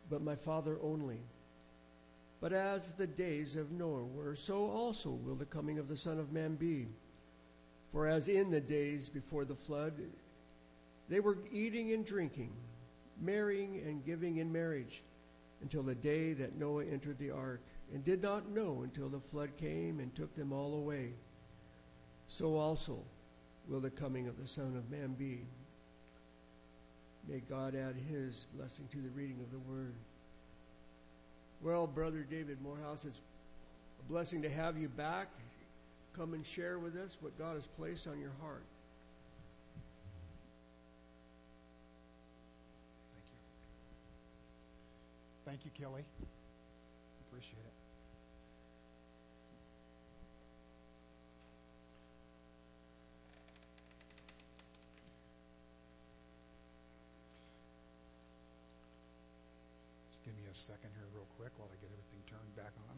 but my Father only. But as the days of Noah were, so also will the coming of the Son of Man be. For as in the days before the flood, they were eating and drinking, marrying and giving in marriage, until the day that Noah entered the ark, and did not know until the flood came and took them all away. So also will the coming of the Son of Man be. May God add his blessing to the reading of the word. Well, Brother David Morehouse, it's a blessing to have you back. Come and share with us what God has placed on your heart. Thank you, Kelly. Appreciate it. Just give me a second here real quick while I get everything turned back on.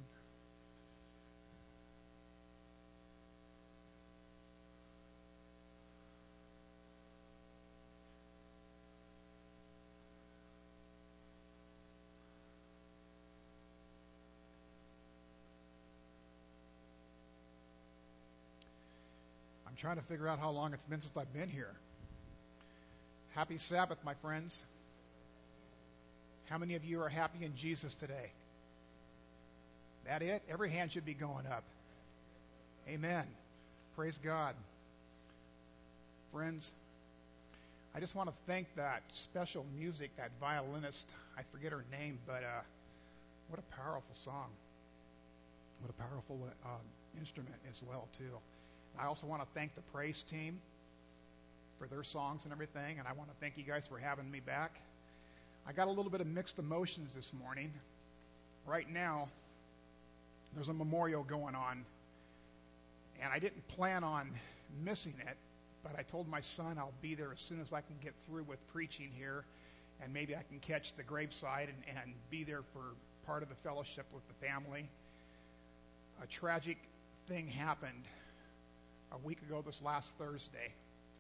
I'm trying to figure out how long it's been since I've been here. Happy Sabbath, my friends. How many of you are happy in Jesus today? That it? Every hand should be going up. Amen. Praise God. Friends, I just want to thank that special music, that violinist. I forget her name, but what a powerful song. What a powerful instrument as well, too. I also want to thank the praise team for their songs and everything, and I want to thank you guys for having me back. I got a little bit of mixed emotions this morning. Right now, there's a memorial going on, and I didn't plan on missing it, but I told my son I'll be there as soon as I can get through with preaching here, and maybe I can catch the graveside and be there for part of the fellowship with the family. A tragic thing happened a week ago this last Thursday.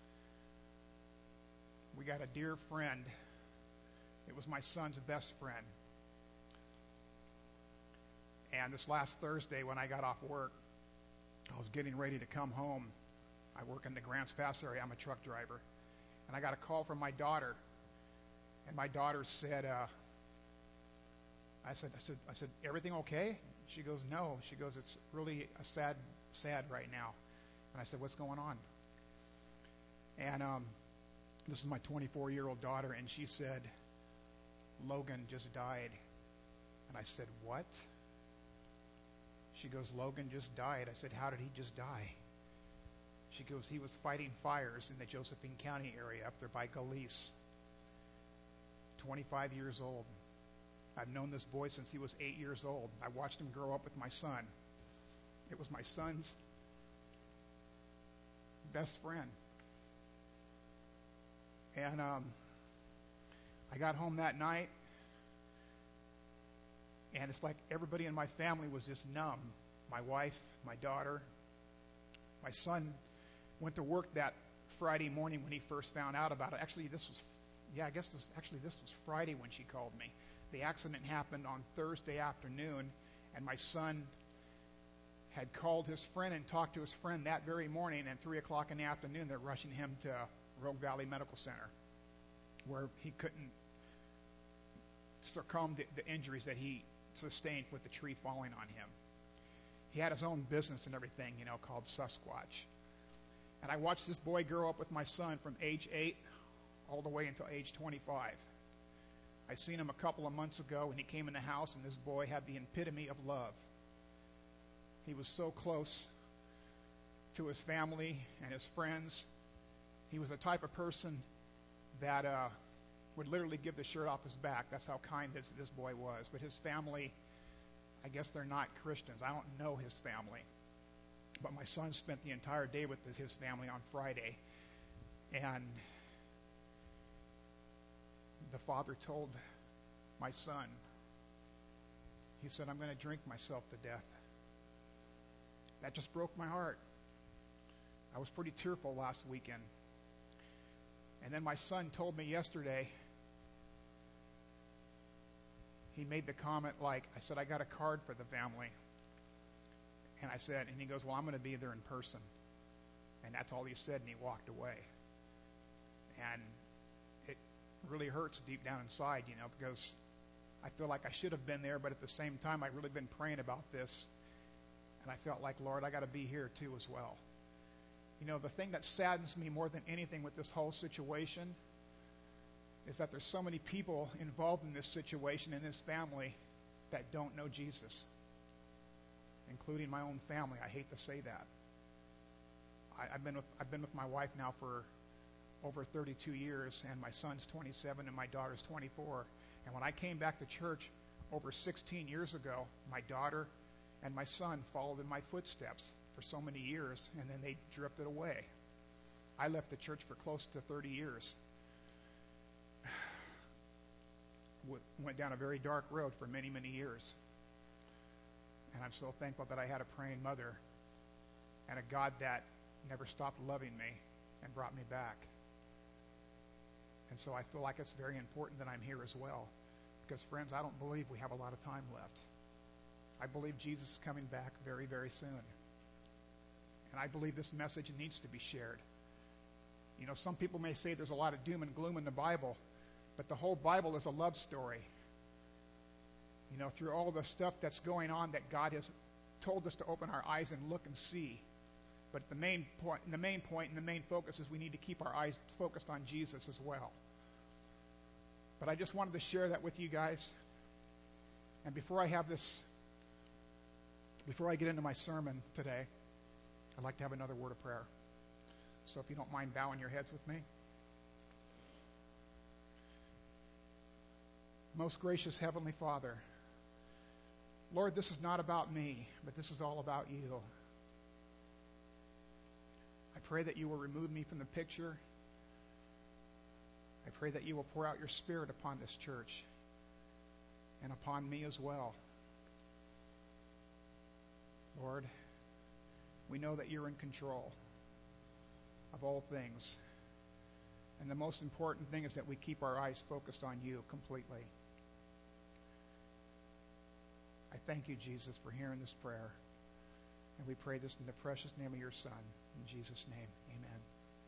We got a dear friend. It was my son's best friend. And this last Thursday when I got off work, I was getting ready to come home. I work in the Grants Pass area. I'm a truck driver. And I got a call from my daughter. And my daughter said, I said, everything okay? She goes, no. She goes, it's really a sad right now. And I said, what's going on? And this is my 24-year-old daughter, and she said, Logan just died. And I said, what? She goes, Logan just died. I said, how did he just die? She goes, he was fighting fires in the Josephine County area up there by Galise. 25 years old. I've known this boy since he was 8 years old. I watched him grow up with my son. It was my son's best friend. And I got home that night, and it's like everybody in my family was just numb. My wife, my daughter, my son went to work that Friday morning when he first found out about it. Actually, this was Friday when she called me. The accident happened on Thursday afternoon, and my son had called his friend and talked to his friend that very morning, and 3 o'clock in the afternoon, they're rushing him to Rogue Valley Medical Center, where he couldn't succumb to the injuries that he sustained with the tree falling on him. He had his own business and everything, called Sasquatch. And I watched this boy grow up with my son from age 8 all the way until age 25. I seen him a couple of months ago when he came in the house, and this boy had the epitome of love. He was so close to his family and his friends. He was the type of person that would literally give the shirt off his back. That's how kind this boy was. But his family, I guess they're not Christians. I don't know his family. But my son spent the entire day with his family on Friday. And the father told my son, he said, I'm going to drink myself to death. That just broke my heart. I was pretty tearful last weekend. And then my son told me yesterday he made the comment like, I said, I got a card for the family. And I said, and he goes, well, I'm going to be there in person. And that's all he said, and he walked away. And it really hurts deep down inside, because I feel like I should have been there, but at the same time, I've really been praying about this. And I felt like, Lord, I got to be here too as well. The thing that saddens me more than anything with this whole situation is that there's so many people involved in this situation, in this family, that don't know Jesus, including my own family. I hate to say that. I've been with my wife now for over 32 years, and my son's 27 and my daughter's 24. And when I came back to church over 16 years ago, my daughter and my son followed in my footsteps for so many years, and then they drifted away. I left the church for close to 30 years. Went down a very dark road for many, many years. And I'm so thankful that I had a praying mother and a God that never stopped loving me and brought me back. And so I feel like it's very important that I'm here as well. Because, friends, I don't believe we have a lot of time left. I believe Jesus is coming back very, very soon. And I believe this message needs to be shared. Some people may say there's a lot of doom and gloom in the Bible, but the whole Bible is a love story. Through all the stuff that's going on that God has told us to open our eyes and look and see. But the main point and the main focus is we need to keep our eyes focused on Jesus as well. But I just wanted to share that with you guys. And before I get into my sermon today, I'd like to have another word of prayer. So if you don't mind bowing your heads with me. Most gracious Heavenly Father, Lord, this is not about me, but this is all about you. I pray that you will remove me from the picture. I pray that you will pour out your Spirit upon this church and upon me as well. Lord, we know that you're in control of all things. And the most important thing is that we keep our eyes focused on you completely. I thank you, Jesus, for hearing this prayer. And we pray this in the precious name of your Son. In Jesus' name, amen.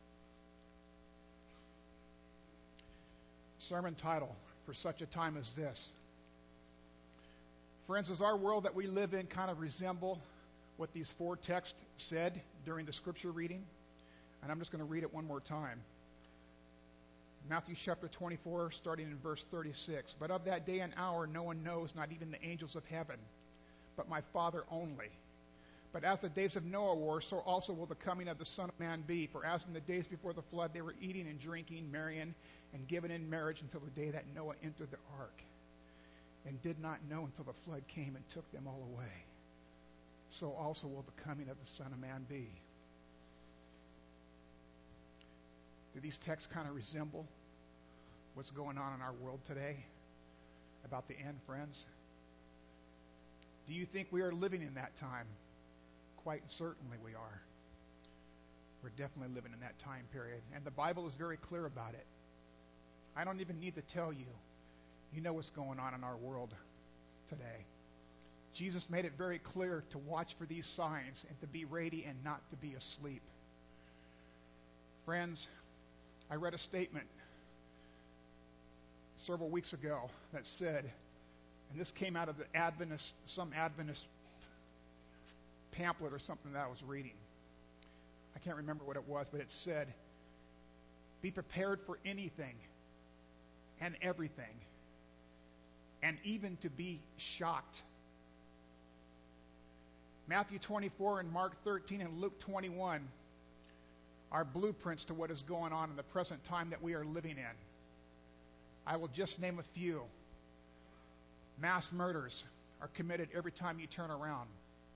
Sermon title, For Such a Time as This. Friends, does our world that we live in kind of resemble what these four texts said during the scripture reading? And I'm just going to read it one more time. Matthew chapter 24, starting in verse 36. But of that day and hour no one knows, not even the angels of heaven, but my Father only. But as the days of Noah were, so also will the coming of the Son of Man be. For as in the days before the flood, they were eating and drinking, marrying, and given in marriage until the day that Noah entered the ark, and did not know until the flood came and took them all away. So also will the coming of the Son of Man be. Do these texts kind of resemble what's going on in our world today about the end, friends? Do you think we are living in that time? Quite certainly we are. We're definitely living in that time period. And the Bible is very clear about it. I don't even need to tell you. You know what's going on in our world today. Jesus made it very clear to watch for these signs and to be ready and not to be asleep. Friends, I read a statement several weeks ago that said, and this came out of some Adventist pamphlet or something that I was reading. I can't remember what it was, but it said, be prepared for anything and everything, and even to be shocked. Matthew 24 and Mark 13 and Luke 21 are blueprints to what is going on in the present time that we are living in. I will just name a few. Mass murders are committed every time you turn around.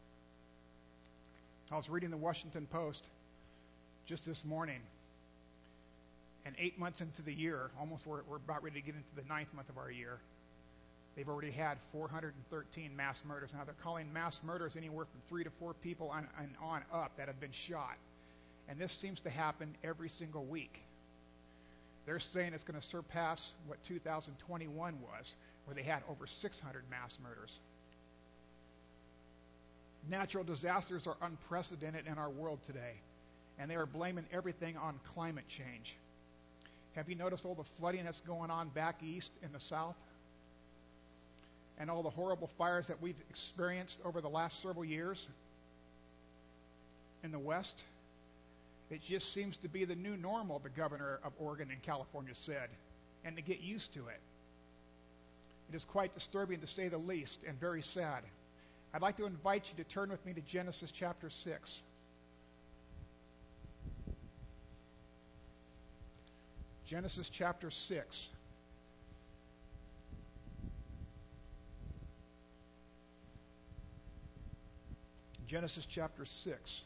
I was reading the Washington Post just this morning, and 8 months into the year, almost we're about ready to get into the 9th month of our year, they've already had 413 mass murders. Now, they're calling mass murders anywhere from 3 to 4 people and on up that have been shot. And this seems to happen every single week. They're saying it's going to surpass what 2021 was, where they had over 600 mass murders. Natural disasters are unprecedented in our world today, and they are blaming everything on climate change. Have you noticed all the flooding that's going on back east in the south? And all the horrible fires that we've experienced over the last several years in the west? It just seems to be the new normal, the governor of Oregon and California said, and to get used to it. It is quite disturbing to say the least, and very sad. I'd like to invite you to turn with me to Genesis chapter 6. Genesis chapter 6. Genesis chapter 6.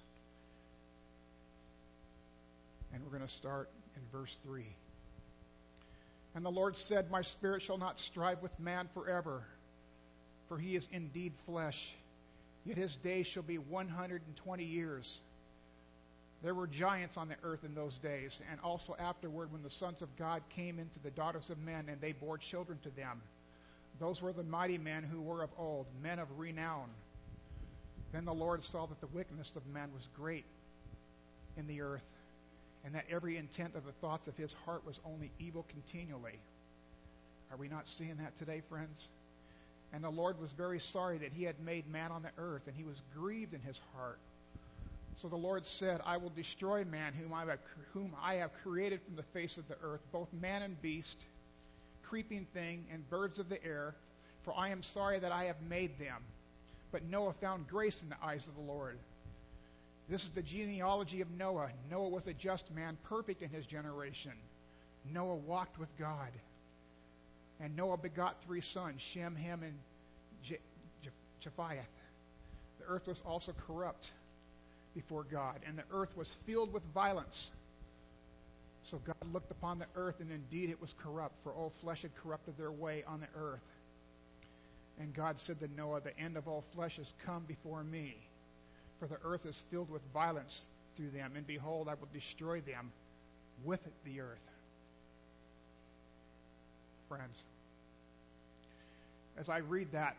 And we're going to start in verse 3. And the Lord said, My spirit shall not strive with man forever, for he is indeed flesh, yet his days shall be 120 years. There were giants on the earth in those days, and also afterward when the sons of God came into the daughters of men, and they bore children to them. Those were the mighty men who were of old, men of renown. Then the Lord saw that the wickedness of man was great in the earth, and that every intent of the thoughts of his heart was only evil continually. Are we not seeing that today, friends? And the Lord was very sorry that he had made man on the earth, and he was grieved in his heart. So the Lord said, I will destroy man whom I have created from the face of the earth, both man and beast, creeping thing, and birds of the air, for I am sorry that I have made them. But Noah found grace in the eyes of the Lord. This is the genealogy of Noah. Noah was a just man, perfect in his generation. Noah walked with God. And Noah begot 3 sons, Shem, Ham, and Japheth. The earth was also corrupt before God, and the earth was filled with violence. So God looked upon the earth, and indeed it was corrupt, for all flesh had corrupted their way on the earth. And God said to Noah, the end of all flesh has come before me, for the earth is filled with violence through them, and behold, I will destroy them with the earth. Friends, as I read that,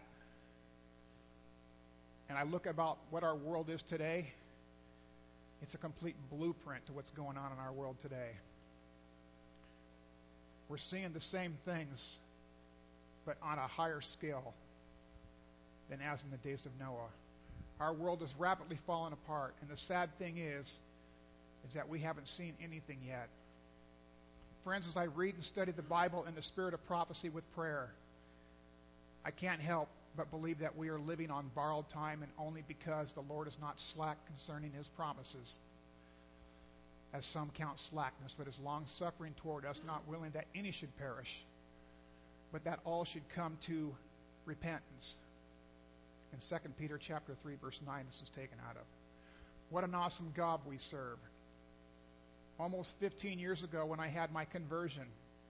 and I look about what our world is today, it's a complete blueprint to what's going on in our world today. We're seeing the same things, but on a higher scale than as in the days of Noah. Our world is rapidly falling apart, and the sad thing is that we haven't seen anything yet. Friends, as I read and study the Bible in the spirit of prophecy with prayer, I can't help but believe that we are living on borrowed time, and only because the Lord is not slack concerning his promises, as some count slackness, but is long-suffering toward us, not willing that any should perish, but that all should come to repentance. In 2 Peter chapter 3, verse 9, this is taken out of. What an awesome God we serve. Almost 15 years ago, when I had my conversion,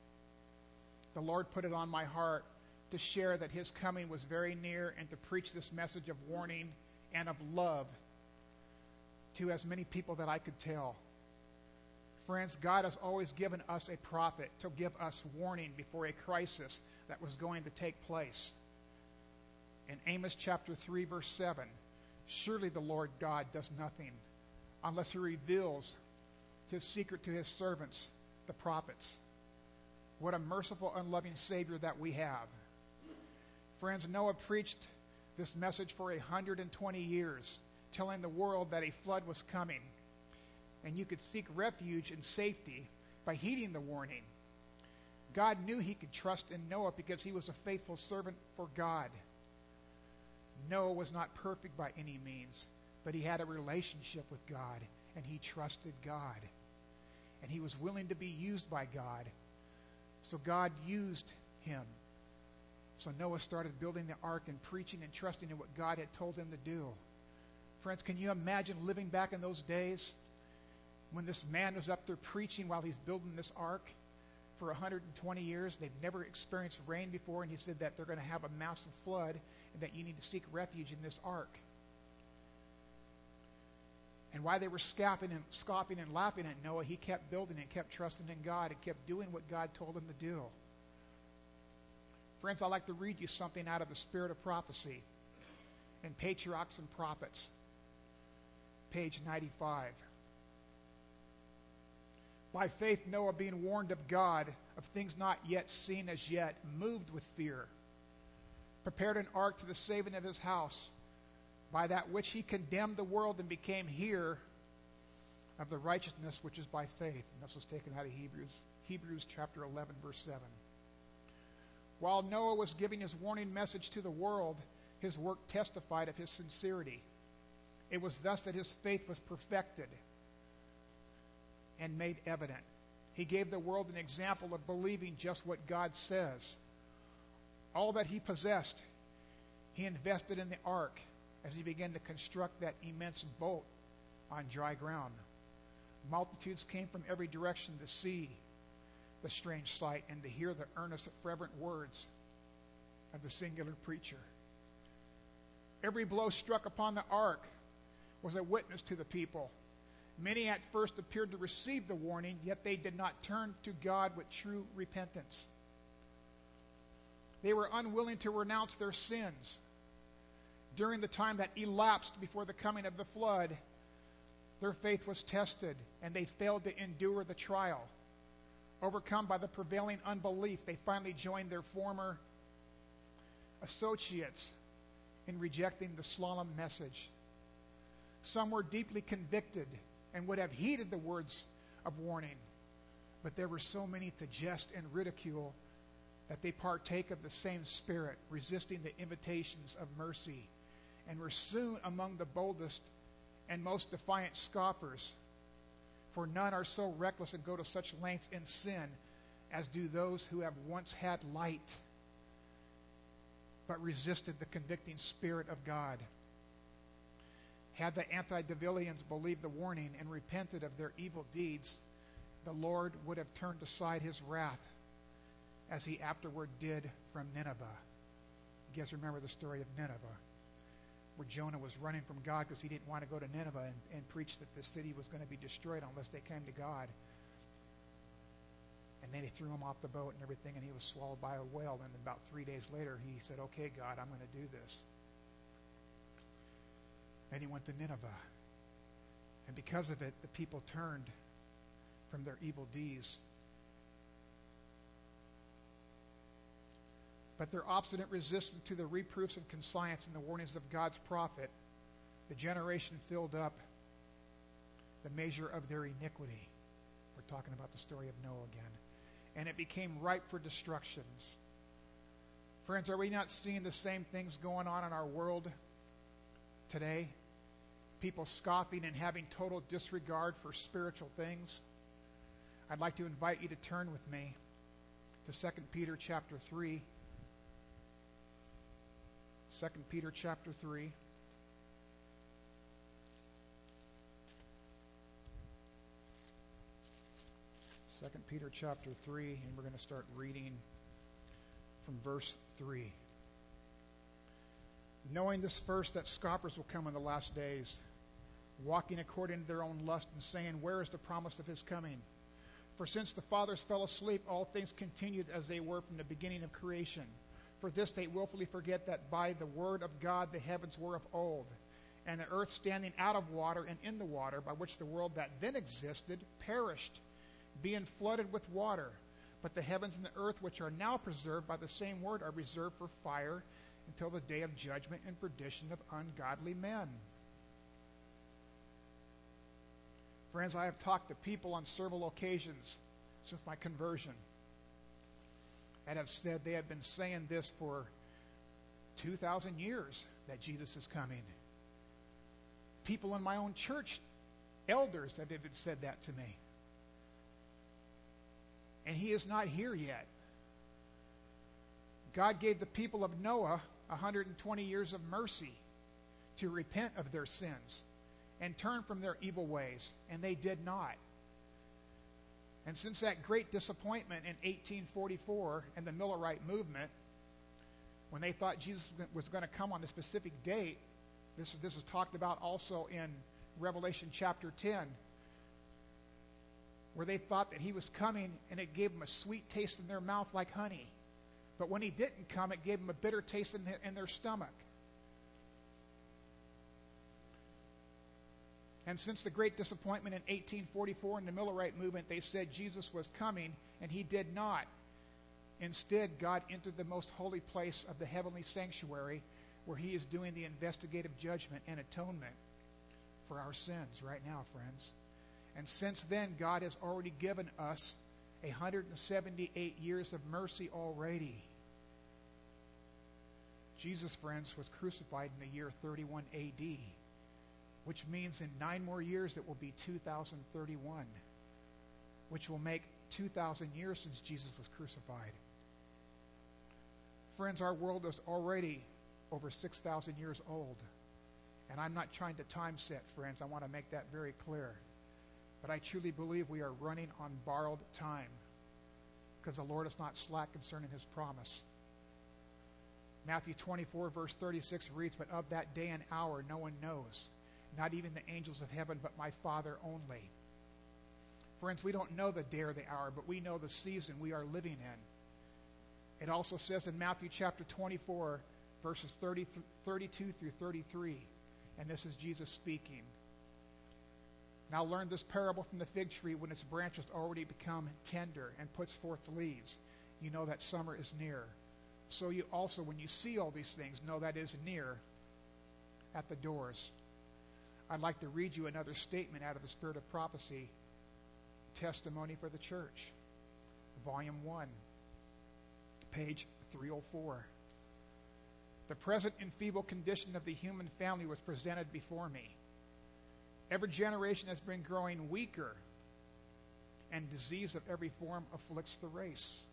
the Lord put it on my heart to share that his coming was very near, and to preach this message of warning and of love to as many people that I could tell. Friends, God has always given us a prophet to give us warning before a crisis that was going to take place. In Amos chapter 3, verse 7, surely the Lord God does nothing unless he reveals his secret to his servants, the prophets. What a merciful and loving Savior that we have. Friends, Noah preached this message for 120 years, telling the world that a flood was coming, and you could seek refuge and safety by heeding the warning. God knew he could trust in Noah because he was a faithful servant for God. Noah was not perfect by any means, but he had a relationship with God, and he trusted God. And he was willing to be used by God. So God used him. So Noah started building the ark and preaching and trusting in what God had told him to do. Friends, can you imagine living back in those days when this man was up there preaching while he's building this ark for 120 years? They've never experienced rain before, and he said that they're going to have a massive flood and that you need to seek refuge in this ark. And while they were scoffing and laughing at Noah, he kept building and kept trusting in God and kept doing what God told him to do. Friends, I'd like to read you something out of the Spirit of Prophecy in Patriarchs and Prophets, page 95. By faith Noah, being warned of God of things not yet seen as yet, moved with fear, prepared an ark to the saving of his house, by that which he condemned the world and became heir of the righteousness which is by faith. And this was taken out of Hebrews chapter 11, verse 7. While Noah was giving his warning message to the world, his work testified of his sincerity. It was thus that his faith was perfected and made evident. He gave the world an example of believing just what God says. All that he possessed, he invested in the ark as he began to construct that immense boat on dry ground. Multitudes came from every direction to see the strange sight and to hear the earnest, fervent words of the singular preacher. Every blow struck upon the ark was a witness to the people. Many at first appeared to receive the warning, yet they did not turn to God with true repentance. They were unwilling to renounce their sins. During the time that elapsed before the coming of the flood, their faith was tested, and they failed to endure the trial. Overcome by the prevailing unbelief, they finally joined their former associates in rejecting the solemn message. Some were deeply convicted and would have heeded the words of warning, but there were so many to jest and ridicule that they partake of the same spirit, resisting the invitations of mercy, and were soon among the boldest and most defiant scoffers. For none are so reckless and go to such lengths in sin as do those who have once had light, but resisted the convicting Spirit of God. Had the antediluvians believed the warning and repented of their evil deeds, the Lord would have turned aside his wrath, as he afterward did from Nineveh. You guys remember the story of Nineveh, where Jonah was running from God because he didn't want to go to Nineveh and preach that the city was going to be destroyed unless they came to God. And then he threw him off the boat and everything, and he was swallowed by a whale. And about 3 days later, he said, "Okay, God, I'm going to do this." And he went to Nineveh. And because of it, the people turned from their evil deeds. But their obstinate resistance to the reproofs and conscience and the warnings of God's prophet, the generation filled up the measure of their iniquity. We're talking about the story of Noah again. And it became ripe for destructions. Friends, are we not seeing the same things going on in our world today? People scoffing and having total disregard for spiritual things. I'd like to invite you to turn with me to 2 Peter chapter 3. 2 Peter chapter 3. Second Peter chapter 3, and we're going to start reading from verse 3. Knowing this first, that scoffers will come in the last days, walking according to their own lust, and saying, "Where is the promise of his coming? For since the fathers fell asleep, all things continued as they were from the beginning of creation. For this they willfully forget that by the word of God the heavens were of old, and the earth standing out of water and in the water, by which the world that then existed perished, being flooded with water. But the heavens and the earth, which are now preserved by the same word, are reserved for fire until the day of judgment and perdition of ungodly men." Friends, I have talked to people on several occasions since my conversion and have said they have been saying this for 2,000 years, that Jesus is coming. People in my own church, elders, have even said that to me. And he is not here yet. God gave the people of Noah 120 years of mercy to repent of their sins and turn from their evil ways, and they did not. And since that great disappointment in 1844 and the Millerite movement, when they thought Jesus was going to come on a specific date, this is talked about also in Revelation chapter 10, where they thought that he was coming and it gave them a sweet taste in their mouth like honey. But when he didn't come, it gave them a bitter taste in their stomach. And since the great disappointment in 1844 in the Millerite movement, they said Jesus was coming, and he did not. Instead, God entered the most holy place of the heavenly sanctuary, where he is doing the investigative judgment and atonement for our sins right now, friends. And since then, God has already given us 178 years of mercy already. Jesus, friends, was crucified in the year 31 A.D., which means in 9 more years it will be 2031, which will make 2,000 years since Jesus was crucified. Friends, our world is already over 6,000 years old. And I'm not trying to time set, friends. I want to make that very clear. But I truly believe we are running on borrowed time, because the Lord is not slack concerning his promise. Matthew 24, verse 36 reads, "But of that day and hour no one knows, not even the angels of heaven, but my Father only." Friends, we don't know the day or the hour, but we know the season we are living in. It also says in Matthew chapter 24, verses 32 through 33, and this is Jesus speaking. "Now learn this parable from the fig tree. When its branches already become tender and puts forth leaves, you know that summer is near. So you also, when you see all these things, know that it is near at the doors." I'd like to read you another statement out of the Spirit of Prophecy, Testimony for the Church, Volume 1, page 304. "The present enfeebled condition of the human family was presented before me. Every generation has been growing weaker, and disease of every form afflicts the race."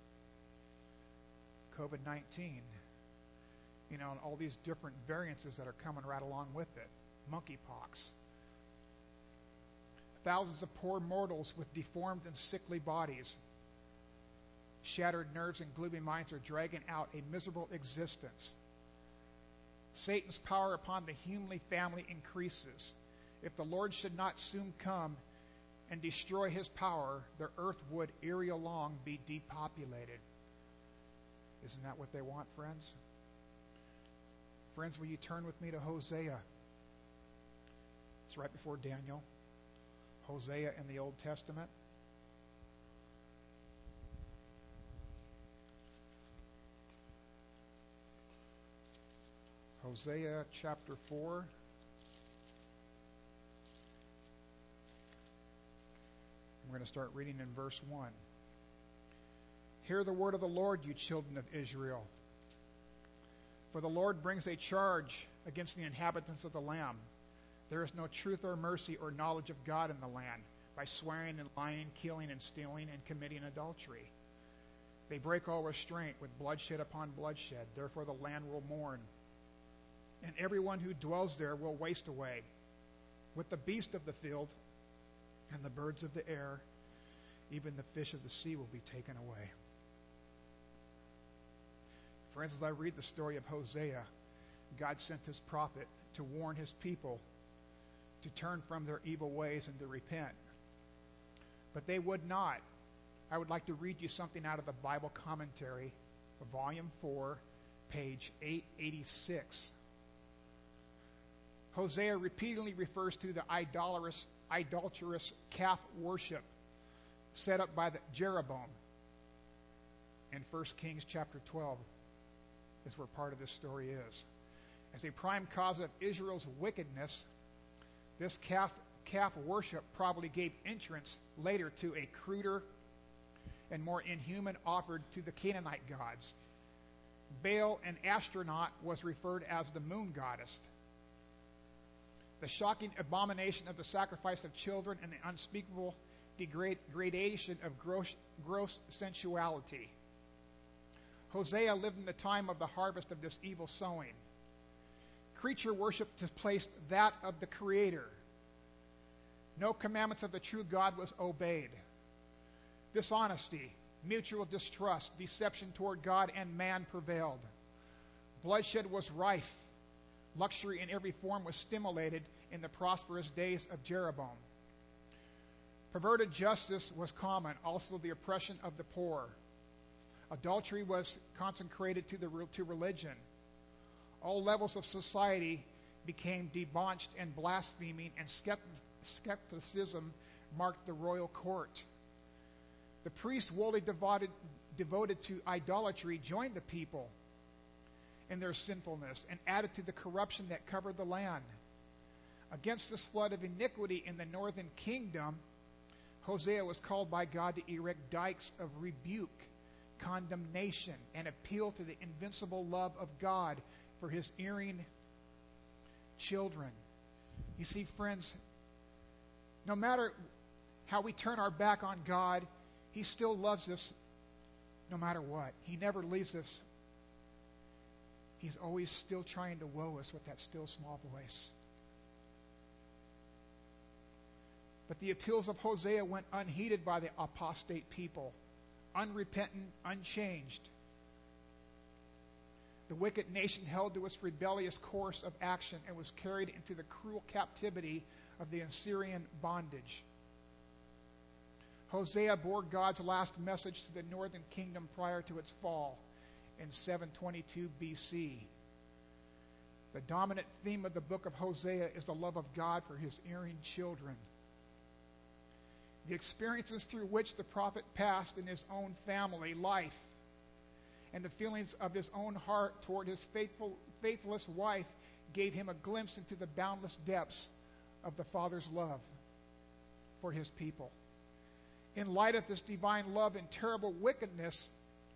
COVID-19, and all these different variances that are coming right along with it. Monkeypox. "Thousands of poor mortals with deformed and sickly bodies, shattered nerves and gloomy minds are dragging out a miserable existence. Satan's power upon the humanly family increases. If the Lord should not soon come and destroy his power, the earth would ere long be depopulated." Isn't that what they want, friends? Friends, will you turn with me to Hosea? It's right before Daniel. Hosea in the Old Testament. Hosea chapter 4. We're going to start reading in verse 1. "Hear the word of the Lord, you children of Israel. For the Lord brings a charge against the inhabitants of the land. There is no truth or mercy or knowledge of God in the land, by swearing and lying, killing and stealing, and committing adultery. They break all restraint with bloodshed upon bloodshed. Therefore the land will mourn, and everyone who dwells there will waste away. With the beast of the field and the birds of the air, even the fish of the sea will be taken away." Friends, as I read the story of Hosea, God sent his prophet to warn his people to turn from their evil ways and to repent. But they would not. I would like to read you something out of the Bible commentary, Volume 4, page 886. Hosea repeatedly refers to the idolatrous calf worship set up by Jeroboam. In 1 Kings chapter 12 is where part of this story is. As a prime cause of Israel's wickedness, this calf worship probably gave entrance later to a cruder and more inhuman offered to the Canaanite gods. Baal and Ashtaroth was referred as the moon goddess. The shocking abomination of the sacrifice of children and the unspeakable degradation of gross sensuality. Hosea lived in the time of the harvest of this evil sowing. Creature worship displaced that of the Creator. No commandments of the true God was obeyed. Dishonesty, mutual distrust, deception toward God and man prevailed. Bloodshed was rife. Luxury in every form was stimulated in the prosperous days of Jeroboam. Perverted justice was common, also the oppression of the poor. Adultery was consecrated to religion. All levels of society became debauched, and blaspheming and skepticism marked the royal court. The priests, wholly devoted to idolatry, joined the people in their sinfulness and added to the corruption that covered the land. Against this flood of iniquity in the northern kingdom, Hosea was called by God to erect dikes of rebuke, condemnation, and appeal to the invincible love of God for his erring children. You see, friends, no matter how we turn our back on God, he still loves us no matter what. He never leaves us. He's always still trying to woe us with that still small voice. But the appeals of Hosea went unheeded by the apostate people, unrepentant, unchanged. The wicked nation held to its rebellious course of action and was carried into the cruel captivity of the Assyrian bondage. Hosea bore God's last message to the northern kingdom prior to its fall in 722 BC. The dominant theme of the book of Hosea is the love of God for his erring children. The experiences through which the prophet passed in his own family life and the feelings of his own heart toward his faithless wife gave him a glimpse into the boundless depths of the Father's love for his people. In light of this divine love and terrible wickedness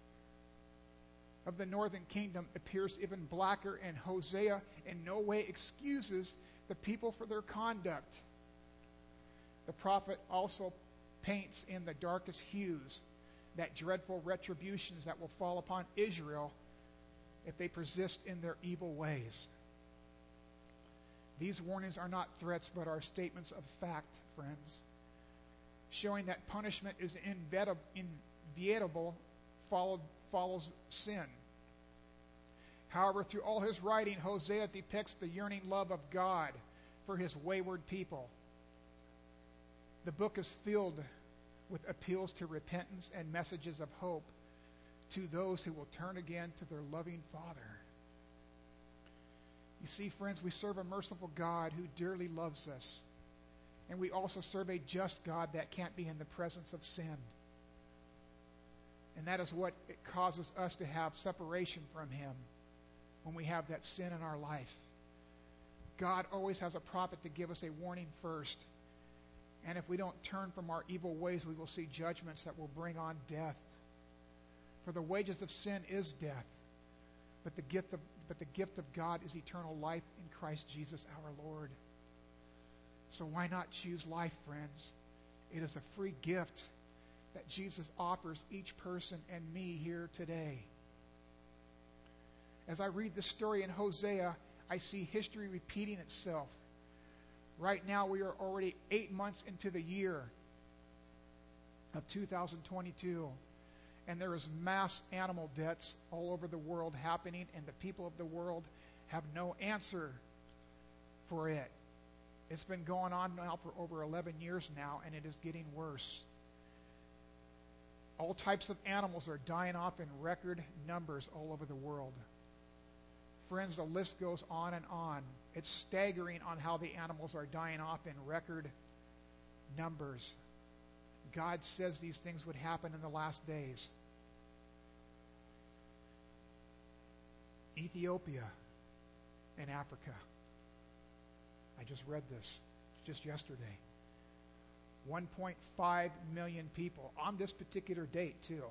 of the northern kingdom appears even blacker, and Hosea in no way excuses the people for their conduct. The prophet also paints in the darkest hues that dreadful retributions that will fall upon Israel if they persist in their evil ways. These warnings are not threats, but are statements of fact, friends, showing that punishment is inevitable, follows sin. However, through all his writing, Hosea depicts the yearning love of God for his wayward people. The book is filled with appeals to repentance and messages of hope to those who will turn again to their loving Father. You see, friends, we serve a merciful God who dearly loves us. And we also serve a just God that can't be in the presence of sin. And that is what it causes us to have separation from him when we have that sin in our life. God always has a prophet to give us a warning first. And if we don't turn from our evil ways, we will see judgments that will bring on death. For the wages of sin is death, but the gift of God is eternal life in Christ Jesus our Lord. So why not choose life, friends? It is a free gift that Jesus offers each person and me here today. As I read this story in Hosea, I see history repeating itself. Right now, we are already 8 months into the year of 2022, and there is mass animal deaths all over the world happening, and the people of the world have no answer for it. It's been going on now for over 11 years now, and it is getting worse. All types of animals are dying off in record numbers all over the world. Friends, the list goes on and on. It's staggering on how the animals are dying off in record numbers. God says these things would happen in the last days. Ethiopia in Africa. I just read this just yesterday. 1.5 million people on this particular date, too.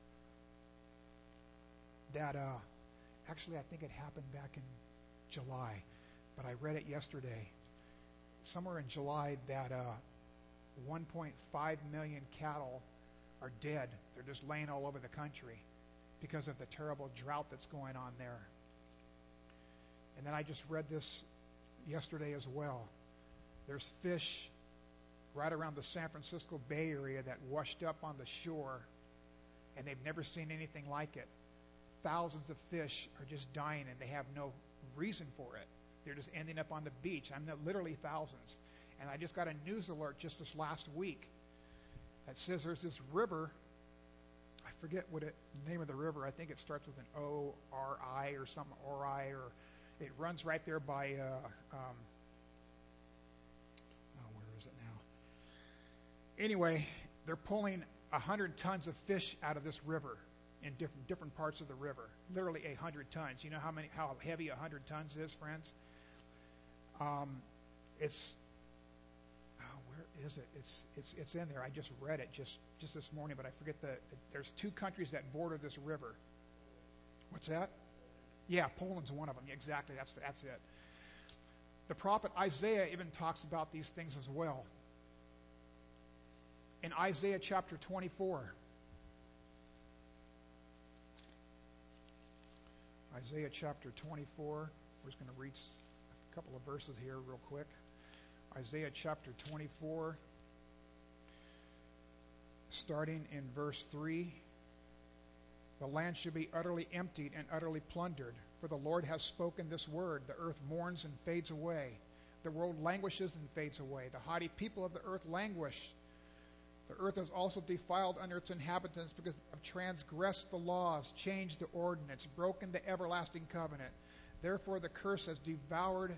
That, actually, I think it happened back in July, but I read it yesterday. Somewhere in July, that 1.5 million cattle are dead. They're just laying all over the country because of the terrible drought that's going on there. And then I just read this yesterday as well. There's fish right around the San Francisco Bay Area that washed up on the shore, and they've never seen anything like it. Thousands of fish are just dying, and they have no reason for it. They're just ending up on the beach. I mean, literally thousands. And I just got a news alert just this last week that says there's this river. I forget what the name of the river. I think it starts with an O-R-I or something, or it runs right there by, where is it now? Anyway, they're pulling 100 tons of fish out of this river in different parts of the river. Literally 100 tons. You know how heavy 100 tons is, friends? It's where is it? It's in there. I just read it just this morning, but I forget there's 2 countries that border this river. What's that? Yeah, Poland's one of them. Yeah, exactly. That's it. The prophet Isaiah even talks about these things as well. In Isaiah chapter 24. Isaiah chapter 24. We're just going to read a couple of verses here real quick. Isaiah chapter 24, starting in verse 3. The land shall be utterly emptied and utterly plundered, for the Lord has spoken this word. The earth mourns and fades away. The world languishes and fades away. The haughty people of the earth languish. The earth is also defiled under its inhabitants because they have transgressed the laws, changed the ordinance, broken the everlasting covenant. Therefore the curse has devoured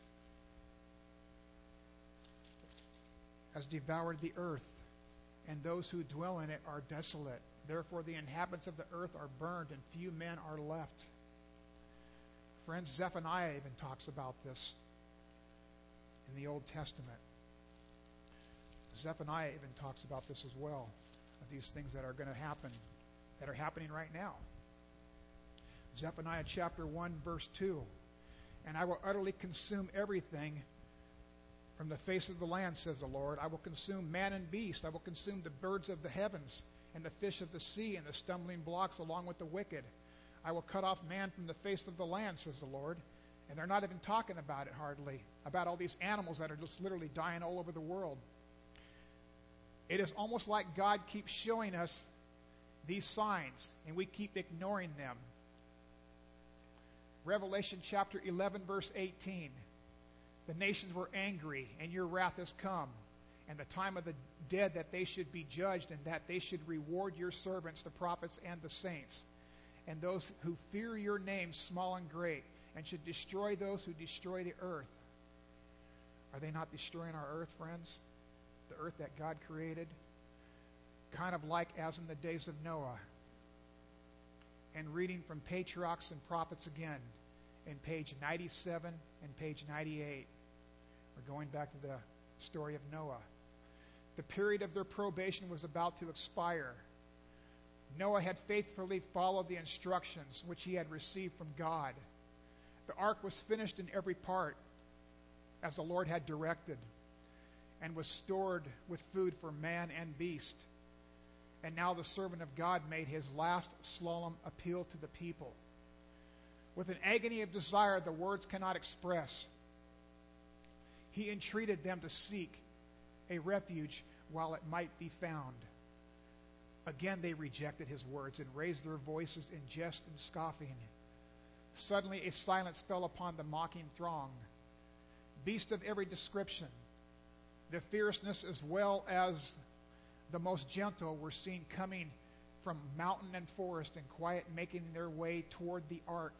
the earth, and those who dwell in it are desolate. Therefore the inhabitants of the earth are burned, and few men are left. Friends, Zephaniah even talks about this in the Old Testament. Zephaniah even talks about this as well, of these things that are going to happen, that are happening right now. Zephaniah chapter 1, verse 2. And I will utterly consume everything from the face of the land, says the Lord. I will consume man and beast. I will consume the birds of the heavens and the fish of the sea and the stumbling blocks along with the wicked. I will cut off man from the face of the land, says the Lord. And they're not even talking about it hardly, about all these animals that are just literally dying all over the world. It is almost like God keeps showing us these signs, and we keep ignoring them. Revelation chapter 11, verse 18. The nations were angry, and your wrath has come, and the time of the dead that they should be judged, and that they should reward your servants, the prophets and the saints, and those who fear your name, small and great, and should destroy those who destroy the earth. Are they not destroying our earth, friends? The earth that God created? Kind of like as in the days of Noah. And reading from Patriarchs and Prophets again, in page 97 and page 98. We're going back to the story of Noah. The period of their probation was about to expire. Noah had faithfully followed the instructions which he had received from God. The ark was finished in every part, as the Lord had directed, and was stored with food for man and beast. And now the servant of God made his last solemn appeal to the people. With an agony of desire the words cannot express, he entreated them to seek a refuge while it might be found. Again they rejected his words and raised their voices in jest and scoffing. Suddenly a silence fell upon the mocking throng. Beasts of every description, the fierceness as well as the most gentle, were seen coming from mountain and forest and quiet, making their way toward the ark.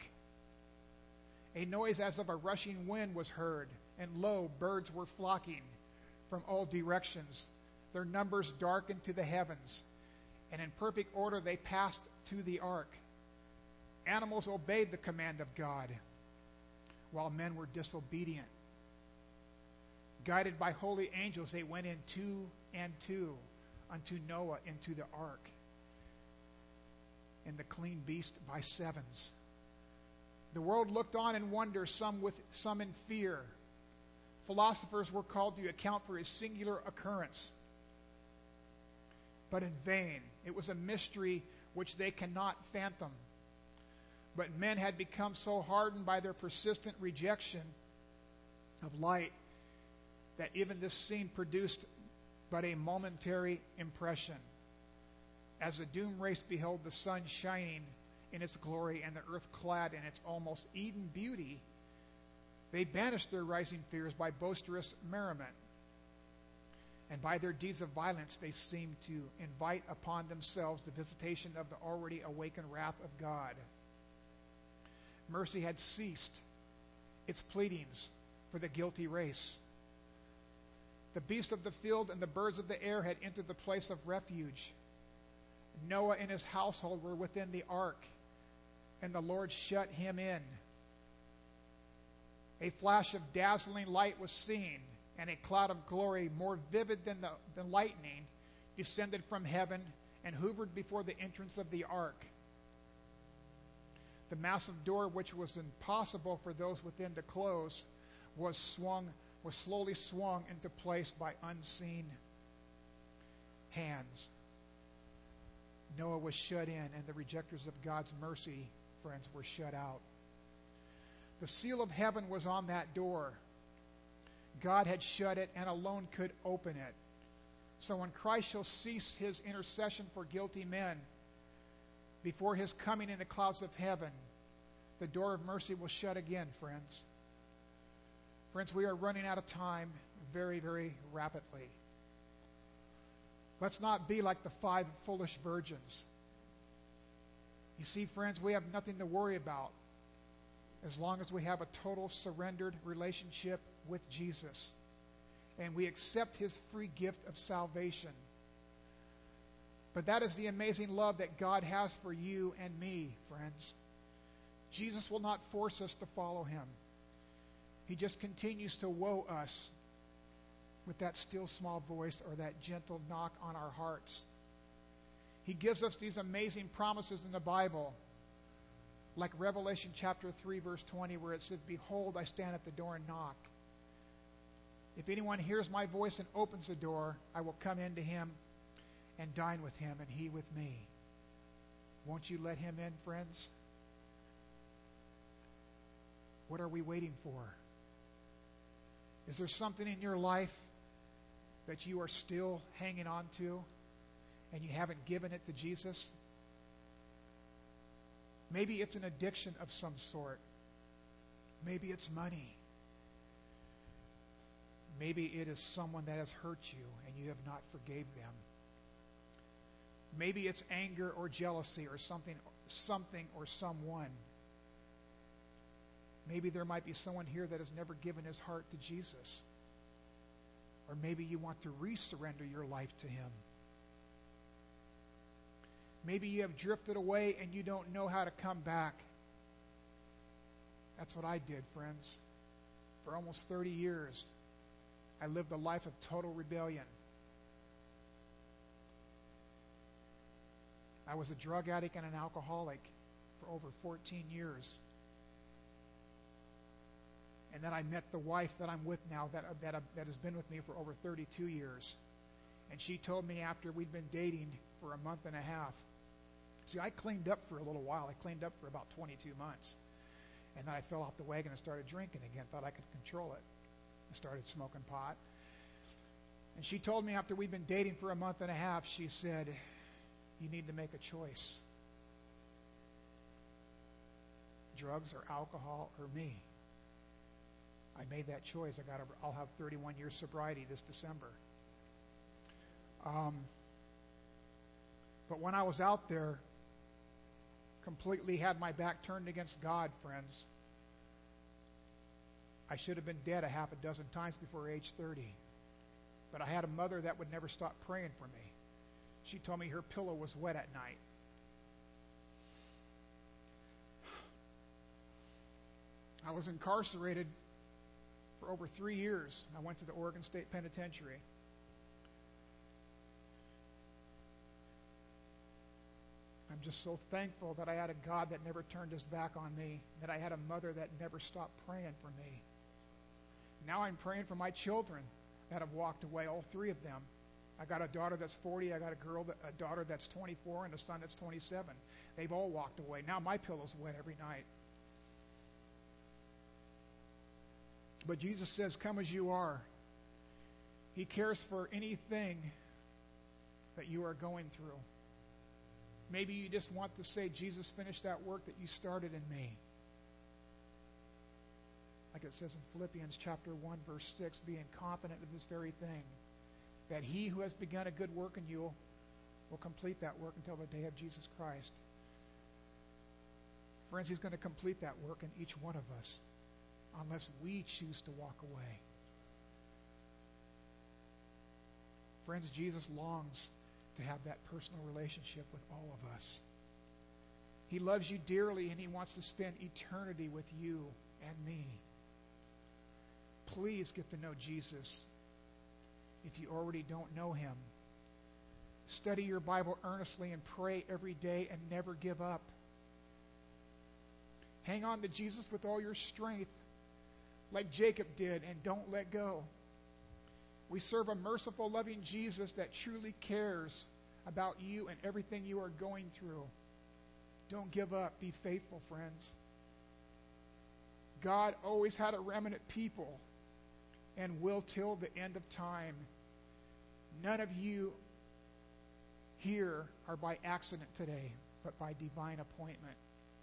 A noise as of a rushing wind was heard, and lo, birds were flocking from all directions. Their numbers darkened to the heavens, and in perfect order they passed to the ark. Animals obeyed the command of God, while men were disobedient. Guided by holy angels, they went in two and two unto Noah into the ark, and the clean beast by sevens. The world looked on in wonder, some in fear. Philosophers were called to account for his singular occurrence, but in vain. It was a mystery which they cannot fathom. But men had become so hardened by their persistent rejection of light that even this scene produced but a momentary impression. As the doomed race beheld the sun shining in its glory and the earth clad in its almost Eden beauty, They banished their rising fears by boisterous merriment. And by their deeds of violence, they seemed to invite upon themselves the visitation of the already awakened wrath of God. Mercy had ceased its pleadings for the guilty race. The beasts of the field and the birds of the air had entered the place of refuge. Noah and his household were within the ark, and the Lord shut him in. A flash of dazzling light was seen, and a cloud of glory more vivid than lightning descended from heaven and hovered before the entrance of the ark. The massive door, which was impossible for those within to close, was slowly swung into place by unseen hands. Noah was shut in, and the rejectors of God's mercy, friends, were shut out. The seal of heaven was on that door. God had shut it and alone could open it. So when Christ shall cease his intercession for guilty men before his coming in the clouds of heaven, the door of mercy will shut again, friends. Friends, we are running out of time very, very rapidly. Let's not be like the 5 foolish virgins. You see, friends, we have nothing to worry about as long as we have a total surrendered relationship with Jesus and we accept his free gift of salvation. But that is the amazing love that God has for you and me, friends. Jesus will not force us to follow him. He just continues to woe us with that still small voice or that gentle knock on our hearts. He gives us these amazing promises in the Bible, like Revelation chapter 3, verse 20, where it says, "Behold, I stand at the door and knock. If anyone hears my voice and opens the door, I will come into him and dine with him and he with me." Won't you let him in, friends? What are we waiting for? Is there something in your life that you are still hanging on to and you haven't given it to Jesus? Maybe it's an addiction of some sort. Maybe it's money. Maybe it is someone that has hurt you and you have not forgave them. Maybe it's anger or jealousy or something or someone. Maybe there might be someone here that has never given his heart to Jesus. Or maybe you want to resurrender your life to him. Maybe you have drifted away and you don't know how to come back. That's what I did, friends. For almost 30 years, I lived a life of total rebellion. I was a drug addict and an alcoholic for over 14 years. And then I met the wife that I'm with now that has been with me for over 32 years. And she told me after we'd been dating for a month and a half. See, I cleaned up for a little while. I cleaned up for about 22 months. And then I fell off the wagon and started drinking again. Thought I could control it. I started smoking pot. And she told me after we'd been dating for a month and a half, she said, "You need to make a choice. Drugs or alcohol or me." I made that choice. I'll have 31 years sobriety this December. But when I was out there, completely had my back turned against God, friends, I should have been dead a half a dozen times before age 30. But I had a mother that would never stop praying for me. She told me her pillow was wet at night. I was incarcerated for over 3 years. I went to the Oregon State Penitentiary. I'm just so thankful that I had a God that never turned his back on me, that I had a mother that never stopped praying for me. Now I'm praying for my children that have walked away, all 3 of them. I got a daughter that's 40, I got a daughter that's 24, and a son that's 27. They've all walked away. Now my pillow's wet every night. But Jesus says, "Come as you are." He cares for anything that you are going through. Maybe you just want to say, "Jesus, finish that work that you started in me." Like it says in Philippians chapter 1, verse 6, being confident of this very thing, that he who has begun a good work in you will complete that work until the day of Jesus Christ. Friends, he's going to complete that work in each one of us unless we choose to walk away. Friends, Jesus longs to have that personal relationship with all of us. He loves you dearly, and he wants to spend eternity with you and me. Please get to know Jesus if you already don't know him. Study your Bible earnestly and pray every day and never give up. Hang on to Jesus with all your strength, like Jacob did, and don't let go. We serve a merciful, loving Jesus that truly cares about you and everything you are going through. Don't give up. Be faithful, friends. God always had a remnant people and will till the end of time. None of you here are by accident today, but by divine appointment.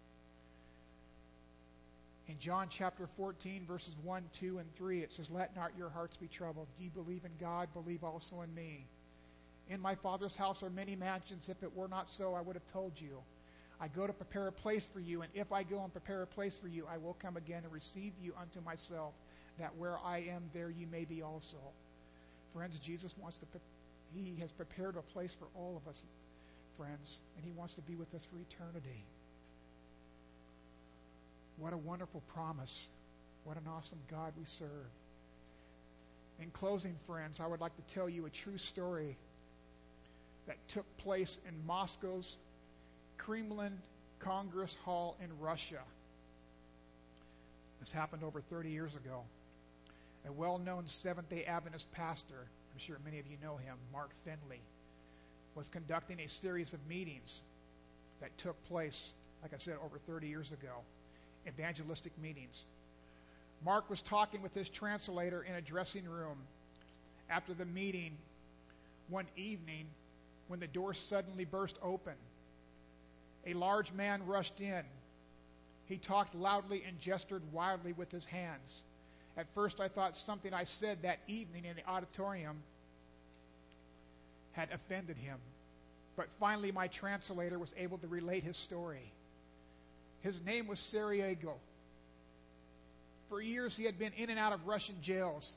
In John chapter 14, verses 1, 2, and 3, it says, "Let not your hearts be troubled. Ye believe in God, believe also in me. In my Father's house are many mansions. If it were not so, I would have told you. I go to prepare a place for you, and if I go and prepare a place for you, I will come again and receive you unto myself, that where I am, there you may be also." Friends, Jesus he has prepared a place for all of us, friends, and he wants to be with us for eternity. What a wonderful promise. What an awesome God we serve. In closing, friends, I would like to tell you a true story that took place in Moscow's Kremlin Congress Hall in Russia. This happened over 30 years ago. A well-known Seventh-day Adventist pastor, I'm sure many of you know him, Mark Finley, was conducting a series of meetings that took place, like I said, over 30 years ago. Evangelistic meetings. Mark was talking with his translator in a dressing room after the meeting one evening when the door suddenly burst open. A large man rushed in. He talked loudly and gestured wildly with his hands. At first I thought something I said that evening in the auditorium had offended him. But finally my translator was able to relate his story. His name was Sarajevo. For years he had been in and out of Russian jails.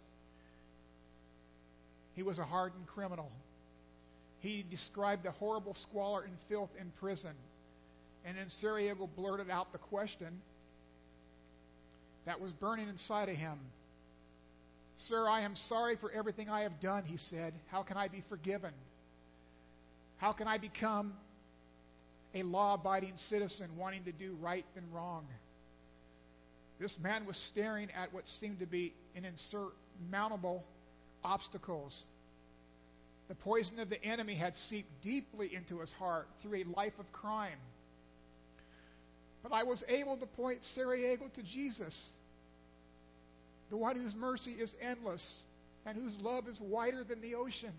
He was a hardened criminal. He described the horrible squalor and filth in prison. And then Sarajevo blurted out the question that was burning inside of him. "Sir, I am sorry for everything I have done," he said. "How can I be forgiven? How can I become a law-abiding citizen wanting to do right and wrong?" This man was staring at what seemed to be an insurmountable obstacles. The poison of the enemy had seeped deeply into his heart through a life of crime. But I was able to point Sarajevo to Jesus, the one whose mercy is endless and whose love is wider than the ocean.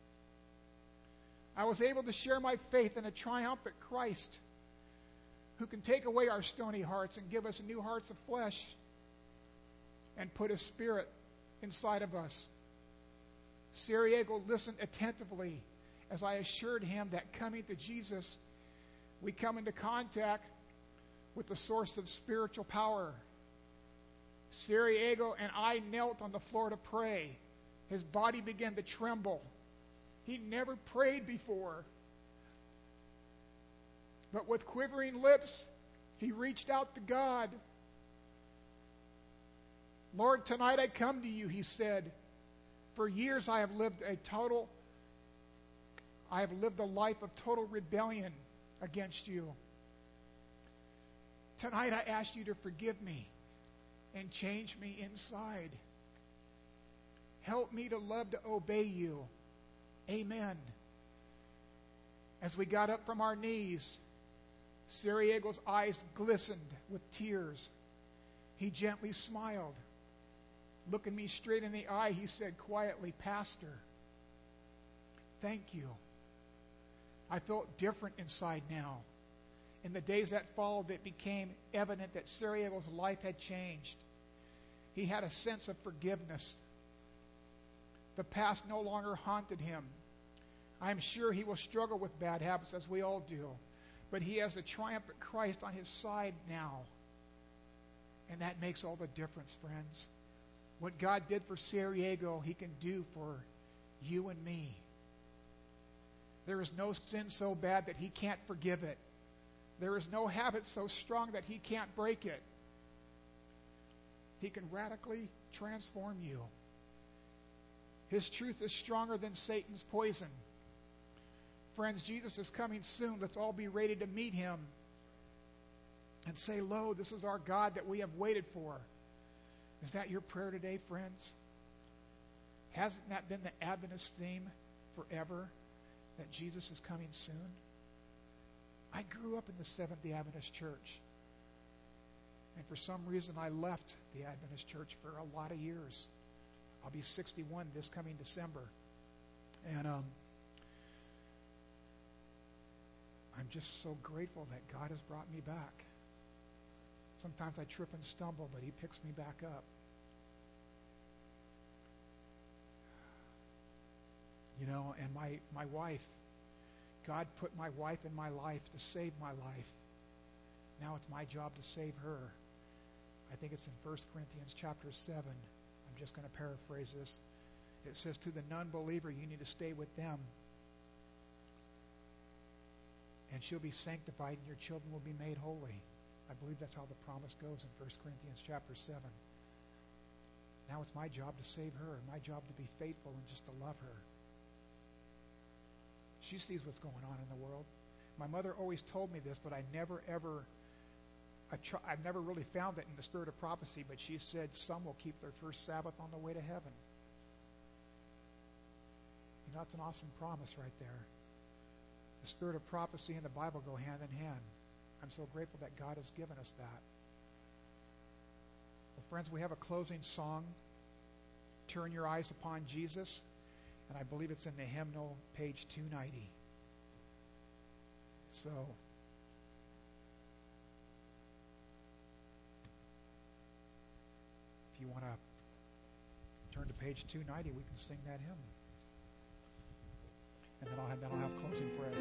I was able to share my faith in a triumphant Christ who can take away our stony hearts and give us new hearts of flesh and put His Spirit inside of us. Sarajevo listened attentively as I assured him that coming to Jesus, we come into contact with the source of spiritual power. Sarajevo and I knelt on the floor to pray. His body began to tremble. He never prayed before. But with quivering lips, he reached out to God. "Lord, tonight I come to you," he said. "For years I have lived a life of total rebellion against you. Tonight I ask you to forgive me and change me inside. Help me to love to obey you. Amen." As we got up from our knees, Sarajevo's eyes glistened with tears. He gently smiled. Looking me straight in the eye, he said quietly, "Pastor, thank you." I felt different inside now. In the days that followed, it became evident that Sarajevo's life had changed. He had a sense of forgiveness. The past no longer haunted him. I'm sure he will struggle with bad habits, as we all do. But he has the triumphant Christ on his side now. And that makes all the difference, friends. What God did for Sarajevo, he can do for you and me. There is no sin so bad that he can't forgive it. There is no habit so strong that he can't break it. He can radically transform you. His truth is stronger than Satan's poison. Friends, Jesus is coming soon. Let's all be ready to meet him and say, "Lo, this is our God that we have waited for." Is that your prayer today, friends? Hasn't that been the Adventist theme forever, that Jesus is coming soon? I grew up in the Seventh-day Adventist Church. And for some reason, I left the Adventist Church for a lot of years. I'll be 61 this coming December. And I'm just so grateful that God has brought me back. Sometimes I trip and stumble, but he picks me back up. You know, and my wife, God put my wife in my life to save my life. Now it's my job to save her. I think it's in 1 Corinthians chapter 7. I'm just going to paraphrase this. It says, to the non-believer, you need to stay with them. And she'll be sanctified and your children will be made holy. I believe that's how the promise goes in 1 Corinthians chapter 7. Now it's my job to save her, and my job to be faithful and just to love her. She sees what's going on in the world. My mother always told me this, but I've never really found it in the spirit of prophecy, but she said some will keep their first Sabbath on the way to heaven. You know, it's an awesome promise right there. The spirit of prophecy and the Bible go hand in hand. I'm so grateful that God has given us that. Well, friends, we have a closing song, Turn Your Eyes Upon Jesus, and I believe it's in the hymnal, page 290. So, if you want to turn to page 290, we can sing that hymn. And then I'll have closing prayer.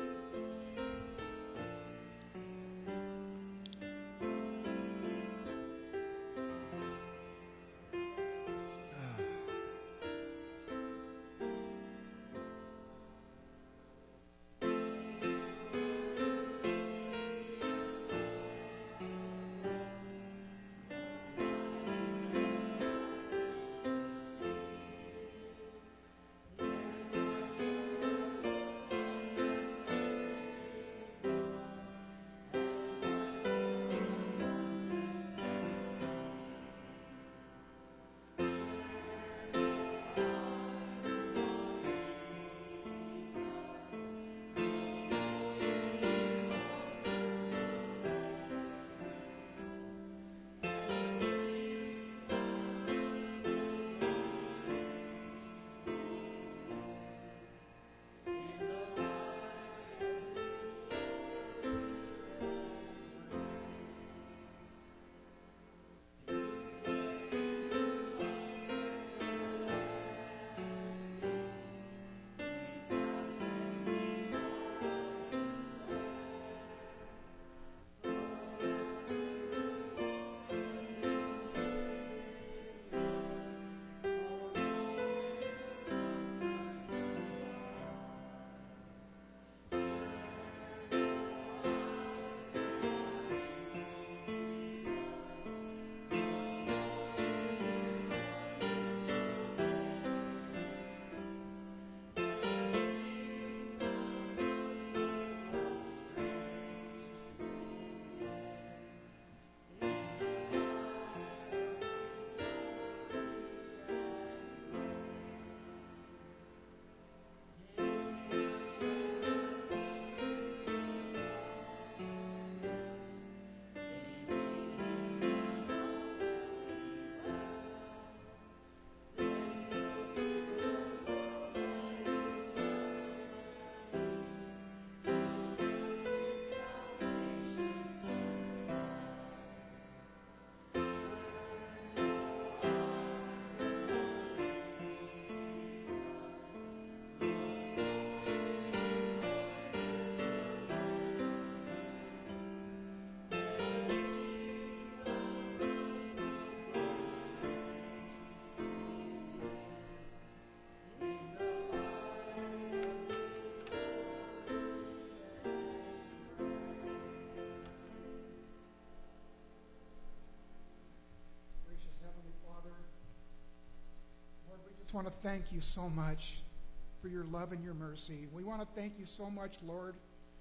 just want to thank you so much for your love and your mercy. We want to thank you so much, Lord,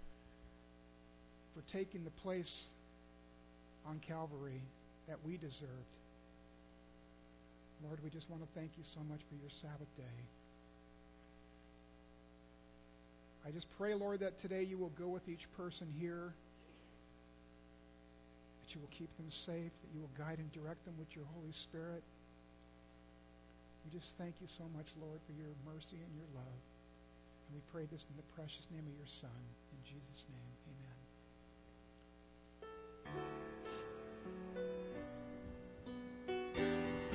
for taking the place on Calvary that we deserved. Lord, we just want to thank you so much for your Sabbath day. I just pray, Lord, that today you will go with each person here, that you will keep them safe, that you will guide and direct them with your Holy Spirit. We just thank you so much, Lord, for your mercy and your love. And we pray this in the precious name of your Son. In Jesus' name, amen.